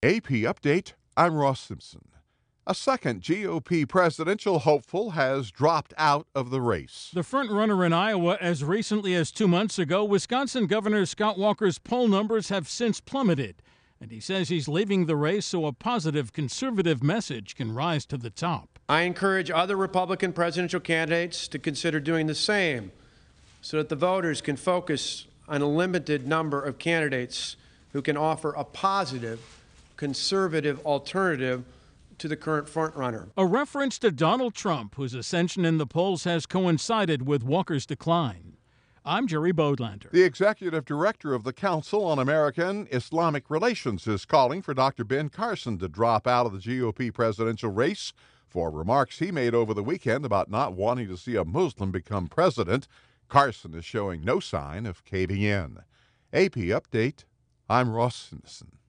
AP Update, I'm Ross Simpson. A second GOP presidential hopeful has dropped out of the race. The frontrunner in Iowa as recently as 2 months ago, Wisconsin Governor Scott Walker's poll numbers have since plummeted, and he says he's leaving the race so a positive conservative message can rise to the top. I encourage other Republican presidential candidates to consider doing the same so that the voters can focus on a limited number of candidates who can offer a positive, conservative alternative to the current frontrunner. A reference to Donald Trump, whose ascension in the polls has coincided with Walker's decline. I'm Jerry Bodlander. The executive director of the Council on American Islamic Relations is calling for Dr. Ben Carson to drop out of the GOP presidential race for remarks he made over the weekend about not wanting to see a Muslim become president. Carson is showing no sign of caving in. AP Update, I'm Ross Simpson.